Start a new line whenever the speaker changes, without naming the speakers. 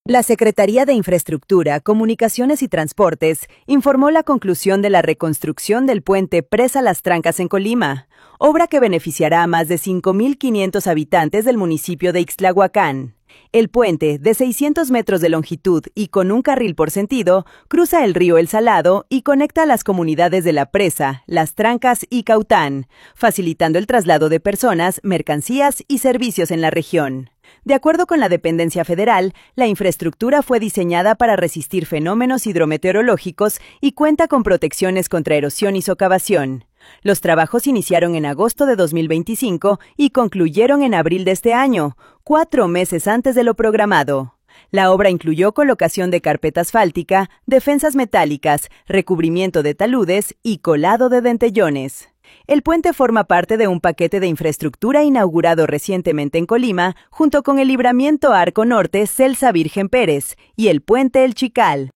La Secretaría de Infraestructura, Comunicaciones y Transportes informó la conclusión de la reconstrucción del puente Presa Las Trancas en Colima, obra que beneficiará a más de 5.500 habitantes del municipio de Ixtlahuacán. El puente, de 600 metros de longitud y con un carril por sentido, cruza el río El Salado y conecta a las comunidades de La Presa, Las Trancas y Caután, facilitando el traslado de personas, mercancías y servicios en la región. De acuerdo con la dependencia federal, la infraestructura fue diseñada para resistir fenómenos hidrometeorológicos y cuenta con protecciones contra erosión y socavación. Los trabajos iniciaron en agosto de 2025 y concluyeron en abril de este año, 4 meses antes de lo programado. La obra incluyó colocación de carpeta asfáltica, defensas metálicas, recubrimiento de taludes y colado de dentellones. El puente forma parte de un paquete de infraestructura inaugurado recientemente en Colima, junto con el libramiento Arco Norte Celsa Virgen Pérez y el puente El Chical.